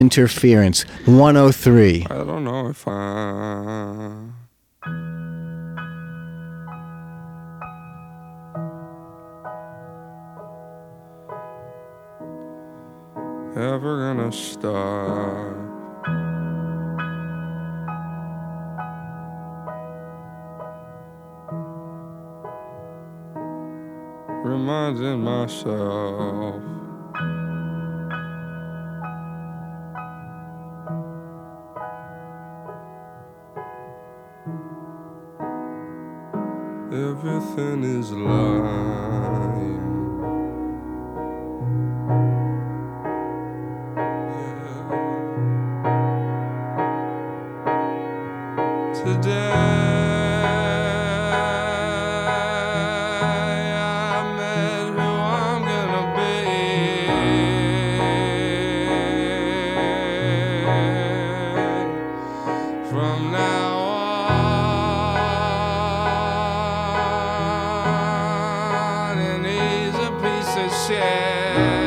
Interference 103. I don't know if I ever gonna stop. Reminding myself everything is lying. Today I met who I'm gonna be. From now on, and he's a piece of shit.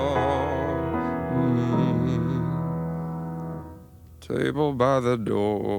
Table by the door.